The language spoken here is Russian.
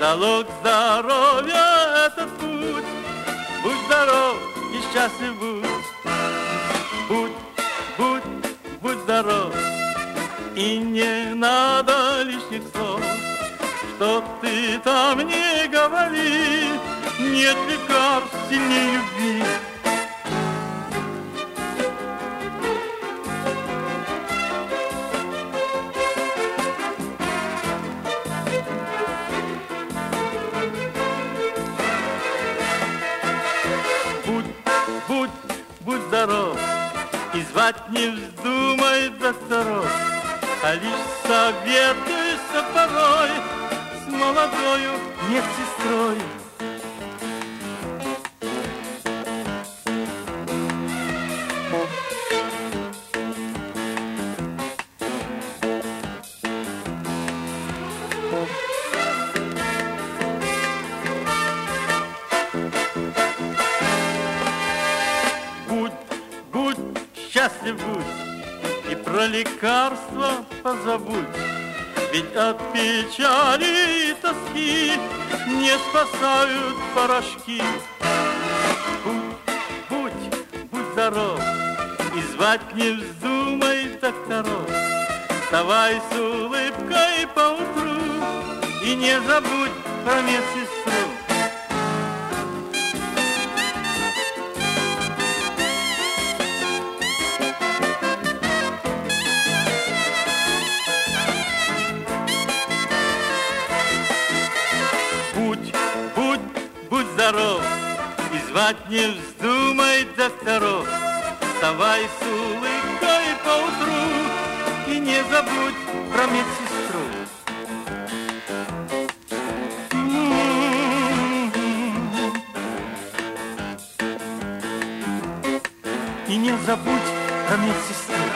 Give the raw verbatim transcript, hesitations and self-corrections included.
Залог здоровья этот путь. Будь здоров и счастлив будь. Будь, будь, будь здоров. И не надо лишних слов. Что ты там не говори, нет лекарств сильнее любви. Будь, будь, будь здоров, и звать не вздумай докторов, а лишь советуйся порой с молодою медсестрой. Будь, будь, счастлив будь, и про лекарства позабудь. Ведь от печали и тоски не спасают порошки. Будь, будь, будь здоров, и звать не вздумай докторов. Вставай с улыбкой поутру и не забудь про медсестру. Будь, будь, будь здоров, и звать не вздумай докторов. Вставай с улыбкой поутру и не забудь про медсестру. И не забудь про медсестру.